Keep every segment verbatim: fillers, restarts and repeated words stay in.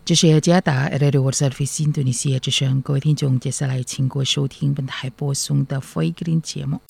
这是雅加达 Radio Service 印度尼西亚之声，各位听众，接下来请各位收听本台播送的福音节目。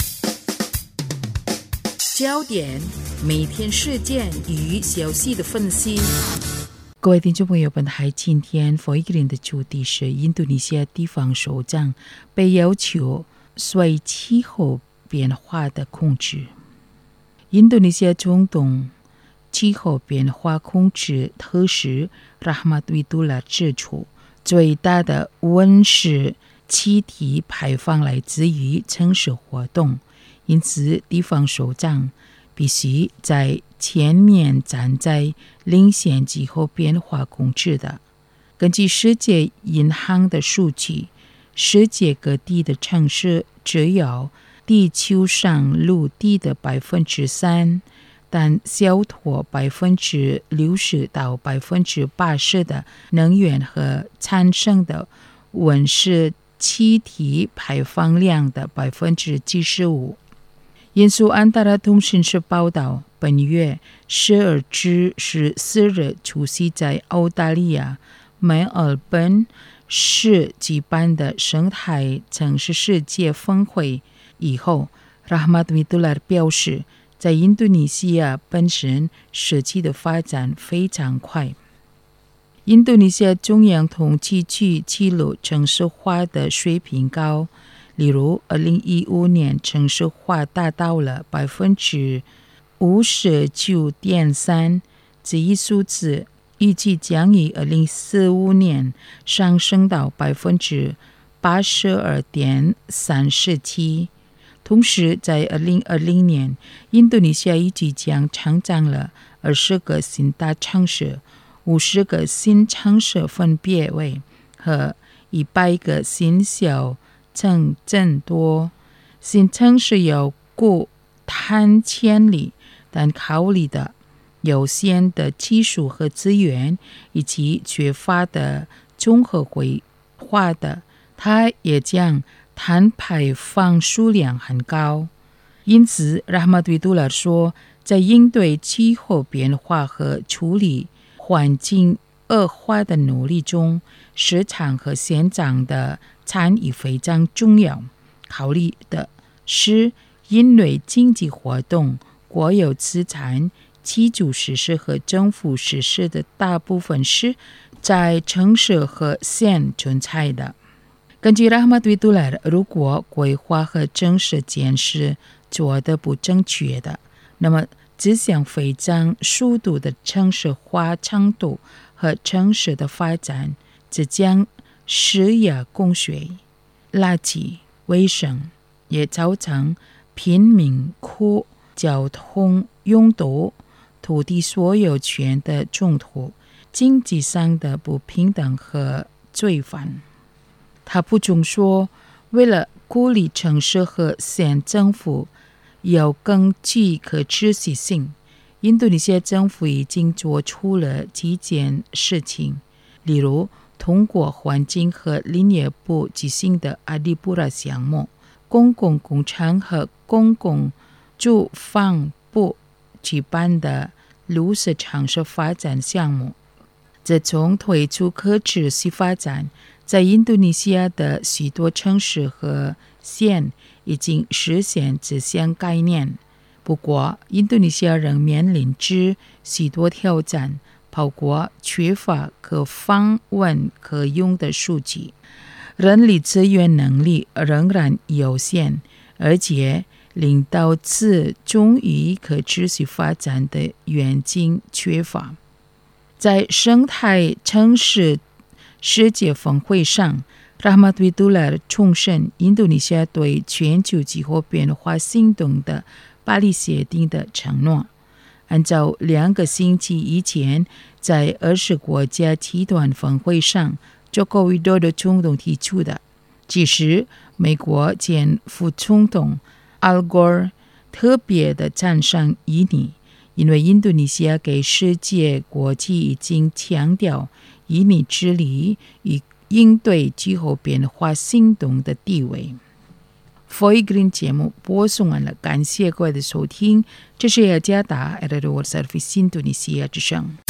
焦点，每天事件与消息的分析。各位听众朋友，本台今天福音的主题是印度尼西亚地方首长被要求随气候变化的控制。印度尼西亚总统气候变化控制特使 Rahmat Witolar 指出，最大的温室气体排放来自于城市活动，因此地方首长必须在前面站在领先气候变化控制的。根据世界银行的数据，世界各地的城市只有地球上陆地的百分之三，但消脱百分之六十到百分之八十的能源和产生的温室气体排放量的百分之七十五。印苏安达拉通讯社报道，本月十二至十四日出席在澳大利亚墨尔本市举办的生态城市世界峰会以后， Rahmat Witolar 表示，在印度尼西亚本身社区的发展非常快。印度尼西亚中央统计局记录城市化的水平高，例如二零一五年城市化达到了百分之五十九点三，这一数字预计将于二零四五年上升到百分之八十二点三十七。同时，在二零二零年，印度尼西亚预计将创造了二十个新大城市、五十个新城市分别为和一百个新小城镇多。新城市有固碳潜力，但考虑的有限的技术和资源以及缺乏的综合规划的，它也将碳排放数量很高。因此 Rahmat Witolar 说，在应对气候变化和处理环境恶化的努力中，市场和县长的参与非常重要。考虑的是，因为经济活动、国有资产、基础设施和政府实施的大部分是在城市和县存在的。根据 Rahmat Witolar， 如果规划和城市建设做得不正确的，那么这项非常速度的城市化程度和城市的发展，这将失业供水、垃圾、卫生，也造成贫民窟、交通拥堵、土地所有权的冲突、经济上的不平等和罪犯。他补充说，为了鼓励城市和县政府有更具可持续性，印度尼西亚政府已经做出了几件事情，例如通过环境和林业部举行的阿迪布拉项目，公共工程和公共住房部举办的绿色城市发展项目。自从推出可持续发展，在印度尼西亚的许多城市和县已经实现这项概念。不过，印度尼西亚仍面临着许多挑战，包括缺乏可访问可用的数据，人力资源能力仍然有限，而且令导致忠于可持续发展的远景缺乏。在生态城市世界峰会上， Rahmat Witolar 重申印度尼西亚对全球气候变化行动的巴黎协定的承诺。按照两个星期以前在二十国家集团峰会上 Joko Widodo 总统提出的，其实美国前副总统 Al Gore 特别的赞赏印尼，因为印度尼西亚给世界国际已经强调印尼治理与应对气候变化行动的地位。福音节目播送完了，感谢各位的收听，这是雅加达 Radio Service 印度尼西亚之声。